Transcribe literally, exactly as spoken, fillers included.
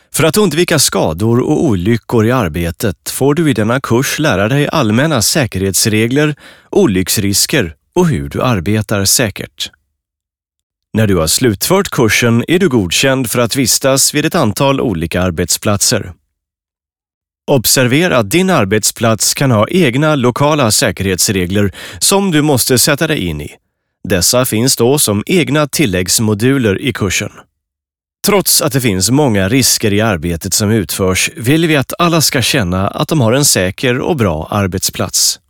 För att undvika skador och olyckor i arbetet får du i denna kurs lära dig allmänna säkerhetsregler, olycksrisker och hur du arbetar säkert. När du har slutfört kursen är du godkänd för att vistas vid ett antal olika arbetsplatser. Observera att din arbetsplats kan ha egna lokala säkerhetsregler som du måste sätta dig in i. Dessa finns då som egna tilläggsmoduler i kursen. Trots att det finns många risker i arbetet som utförs vill vi att alla ska känna att de har en säker och bra arbetsplats.